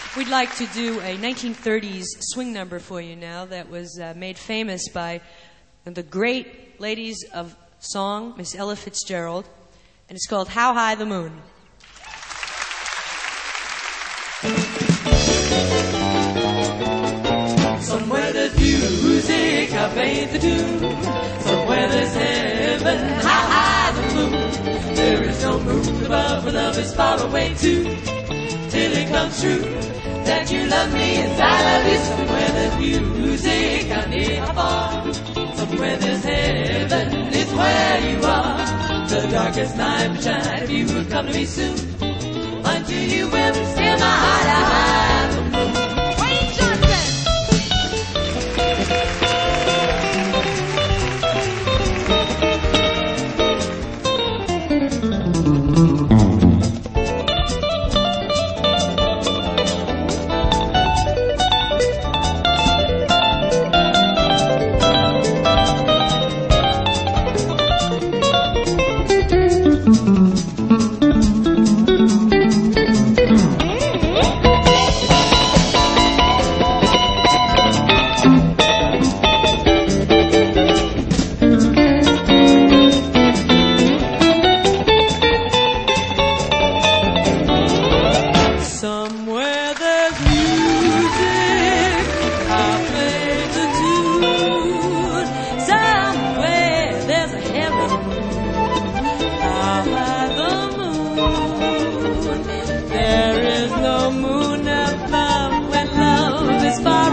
We'd like to do a 1930s swing number for you now that was made famous by the great ladies of song, Miss Ella Fitzgerald, and it's called How High the Moon. Somewhere there's music, I paint the tune. Somewhere there's heaven, how high the moon. There is no moon above, where love is far away too. Till it comes true that you love me as I love you. Somewhere there's music, how near, how far. Somewhere there's heaven, it's where you are. The darkest night would shine if you would come to me soon. Until you will steal my heart out high the moon. There is no moon above when love is far